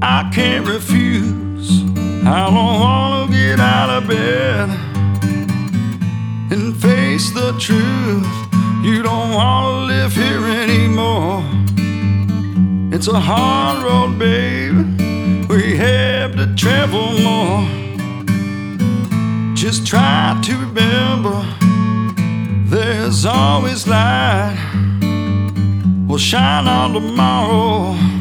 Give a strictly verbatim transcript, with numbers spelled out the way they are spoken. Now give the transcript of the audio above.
I can't refuse. I don't wanna get out of bed and face the truth. You don't wanna live here anymore. It's a hard road, babe. We have to travel more. Just try to remember, there's always light. We'll shine on tomorrow.